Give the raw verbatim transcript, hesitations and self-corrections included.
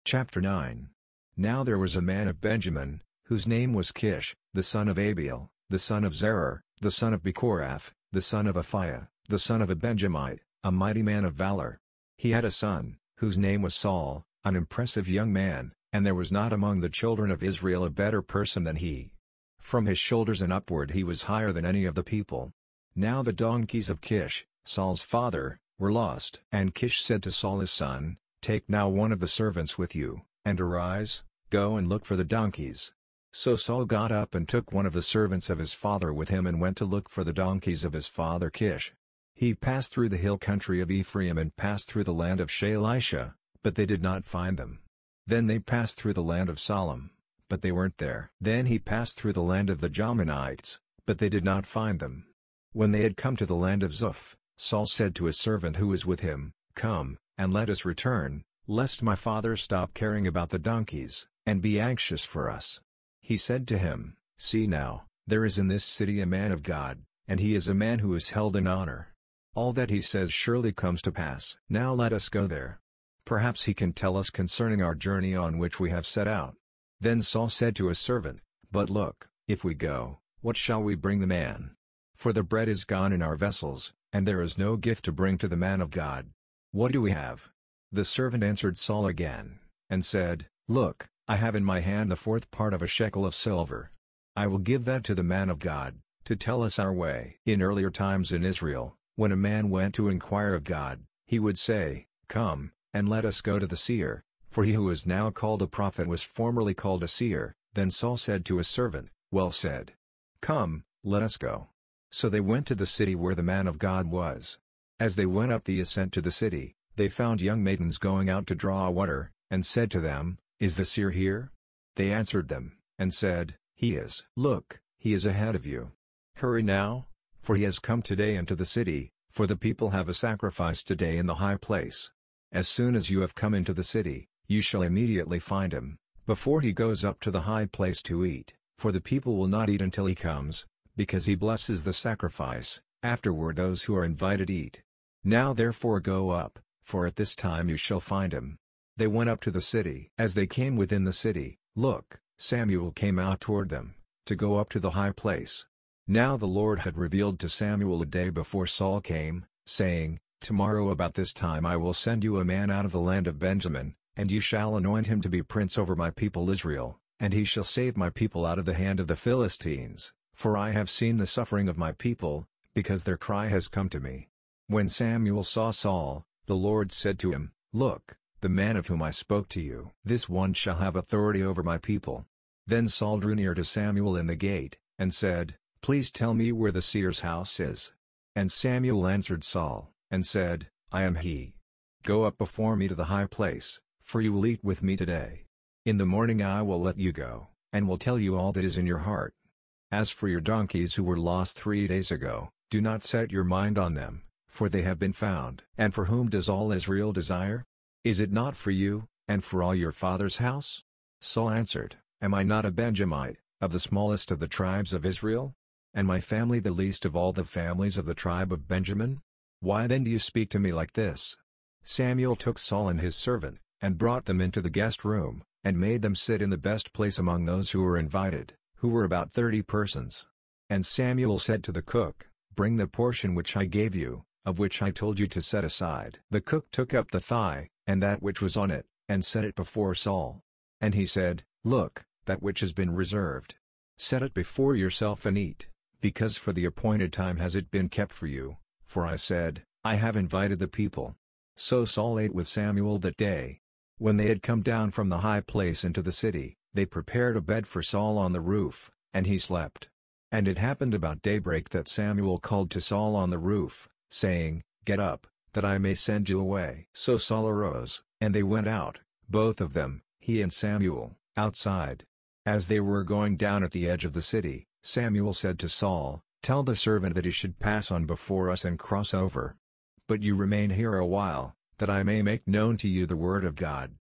Chapter nine. Now there was a man of Benjamin, whose name was Kish, the son of Abiel, the son of Zerah, the son of Bechorath, the son of Aphiah, the son of a Benjamite, a mighty man of valor. He had a son, whose name was Saul, an impressive young man, and there was not among the children of Israel a better person than he. From his shoulders and upward he was higher than any of the people. Now the donkeys of Kish, Saul's father, were lost. And Kish said to Saul his son, "Take now one of the servants with you, and arise, go and look for the donkeys." So Saul got up and took one of the servants of his father with him and went to look for the donkeys of his father Kish. He passed through the hill country of Ephraim and passed through the land of Shalisha, but they did not find them. Then they passed through the land of Salem, but they weren't there. Then he passed through the land of the Jarmanites, but they did not find them. When they had come to the land of Zuph, Saul said to his servant who was with him, "Come, and let us return, lest my father stop caring about the donkeys, and be anxious for us." He said to him, "See now, there is in this city a man of God, and he is a man who is held in honor. All that he says surely comes to pass. Now let us go there. Perhaps he can tell us concerning our journey on which we have set out." Then Saul said to his servant, "But look, if we go, what shall we bring the man? For the bread is gone in our vessels, and there is no gift to bring to the man of God. What do we have?" The servant answered Saul again, and said, "Look, I have in my hand the fourth part of a shekel of silver. I will give that to the man of God, to tell us our way." In earlier times in Israel, when a man went to inquire of God, he would say, "Come, and let us go to the seer," for he who is now called a prophet was formerly called a seer. Then Saul said to his servant, "Well said. Come, let us go." So they went to the city where the man of God was. As they went up the ascent to the city, they found young maidens going out to draw water, and said to them, "Is the seer here?" They answered them, and said, "He is." "Look, he is ahead of you. Hurry now, for he has come today into the city, for the people have a sacrifice today in the high place. As soon as you have come into the city, you shall immediately find him, before he goes up to the high place to eat, for the people will not eat until he comes, because he blesses the sacrifice. Afterward those who are invited eat. Now therefore go up, for at this time you shall find him." They went up to the city. As they came within the city, look, Samuel came out toward them, to go up to the high place. Now the Lord had revealed to Samuel a day before Saul came, saying, "Tomorrow about this time I will send you a man out of the land of Benjamin, and you shall anoint him to be prince over my people Israel, and he shall save my people out of the hand of the Philistines, for I have seen the suffering of my people, because their cry has come to me." When Samuel saw Saul, the Lord said to him, "Look, the man of whom I spoke to you, this one shall have authority over my people." Then Saul drew near to Samuel in the gate, and said, "Please tell me where the seer's house is." And Samuel answered Saul, and said, "I am he. Go up before me to the high place, for you will eat with me today. In the morning I will let you go, and will tell you all that is in your heart. As for your donkeys who were lost three days ago, do not set your mind on them, for they have been found." "And for whom does all Israel desire? Is it not for you, and for all your father's house?" Saul answered, "Am I not a Benjamite, of the smallest of the tribes of Israel? And my family the least of all the families of the tribe of Benjamin? Why then do you speak to me like this?" Samuel took Saul and his servant, and brought them into the guest room, and made them sit in the best place among those who were invited, who were about thirty persons. And Samuel said to the cook, "Bring the portion which I gave you, of which I told you to set aside." The cook took up the thigh, and that which was on it, and set it before Saul. And he said, "Look, that which has been reserved. Set it before yourself and eat, because for the appointed time has it been kept for you, for I said, I have invited the people." So Saul ate with Samuel that day. When they had come down from the high place into the city, they prepared a bed for Saul on the roof, and he slept. And it happened about daybreak that Samuel called to Saul on the roof, saying, "Get up, that I may send you away." So Saul arose, and they went out, both of them, he and Samuel, outside. As they were going down at the edge of the city, Samuel said to Saul, "Tell the servant that he should pass on before us and cross over. But you remain here a while, that I may make known to you the word of God."